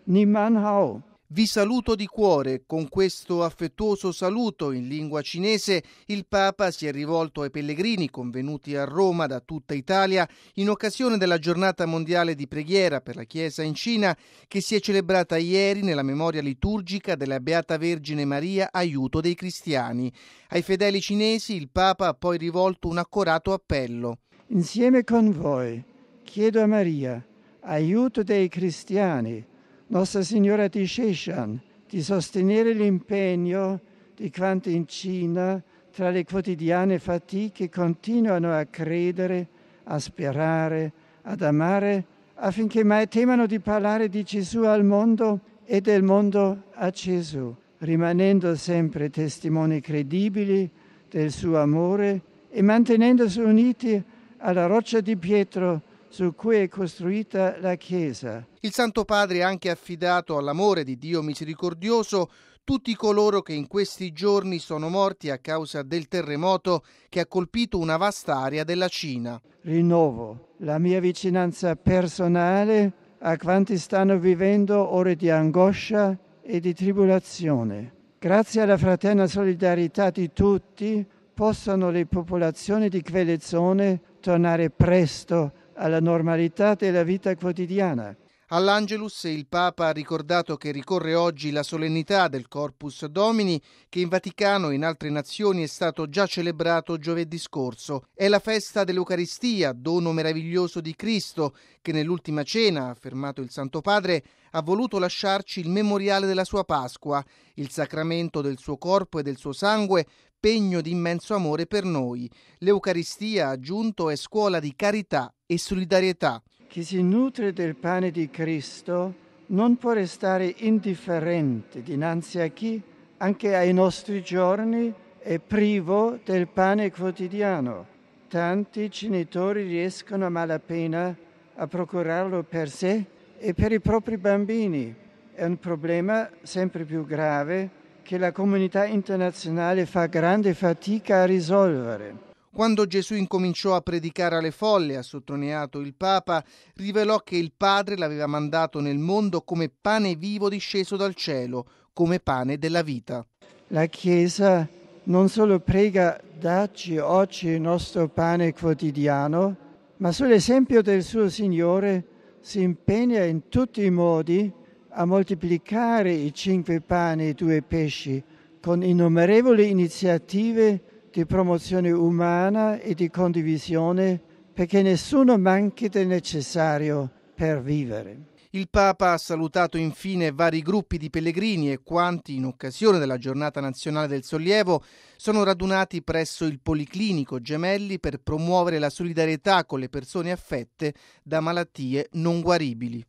Ni man hao. Vi saluto di cuore. Con questo affettuoso saluto in lingua cinese il Papa si è rivolto ai pellegrini convenuti a Roma da tutta Italia in occasione della giornata mondiale di preghiera per la Chiesa in Cina che si è celebrata ieri nella memoria liturgica della Beata Vergine Maria, aiuto dei cristiani. Ai fedeli cinesi il Papa ha poi rivolto un accorato appello. Insieme con voi chiedo a Maria, aiuto dei cristiani, Nostra Signora di Sheshan, di sostenere l'impegno di quanti in Cina, tra le quotidiane fatiche, continuano a credere, a sperare, ad amare, affinché mai temano di parlare di Gesù al mondo e del mondo a Gesù, rimanendo sempre testimoni credibili del suo amore e mantenendosi uniti alla roccia di Pietro su cui è costruita la Chiesa. Il Santo Padre ha anche affidato all'amore di Dio misericordioso tutti coloro che in questi giorni sono morti a causa del terremoto che ha colpito una vasta area della Cina. Rinnovo la mia vicinanza personale a quanti stanno vivendo ore di angoscia e di tribolazione. Grazie alla fraterna solidarietà di tutti, possano le popolazioni di quelle zone tornare presto alla normalità della vita quotidiana. All'Angelus il Papa ha ricordato che ricorre oggi la solennità del Corpus Domini che in Vaticano e in altre nazioni è stato già celebrato giovedì scorso. È la festa dell'Eucaristia, dono meraviglioso di Cristo, che nell'ultima cena, ha affermato il Santo Padre, ha voluto lasciarci il memoriale della sua Pasqua, il sacramento del suo corpo e del suo sangue, pegno di immenso amore per noi. L'Eucaristia, ha aggiunto, è scuola di carità e solidarietà. Chi si nutre del pane di Cristo non può restare indifferente dinanzi a chi, anche ai nostri giorni, è privo del pane quotidiano. Tanti genitori riescono a malapena a procurarlo per sé e per i propri bambini. È un problema sempre più grave che la comunità internazionale fa grande fatica a risolvere. Quando Gesù incominciò a predicare alle folle, ha sottolineato il Papa, rivelò che il Padre l'aveva mandato nel mondo come pane vivo disceso dal cielo, come pane della vita. La Chiesa non solo prega dacci oggi il nostro pane quotidiano, ma sull'esempio del suo Signore si impegna in tutti i modi a moltiplicare i 5 pani e i 2 pesci con innumerevoli iniziative di promozione umana e di condivisione perché nessuno manchi del necessario per vivere. Il Papa ha salutato infine vari gruppi di pellegrini e quanti, in occasione della Giornata Nazionale del Sollievo, sono radunati presso il Policlinico Gemelli per promuovere la solidarietà con le persone affette da malattie non guaribili.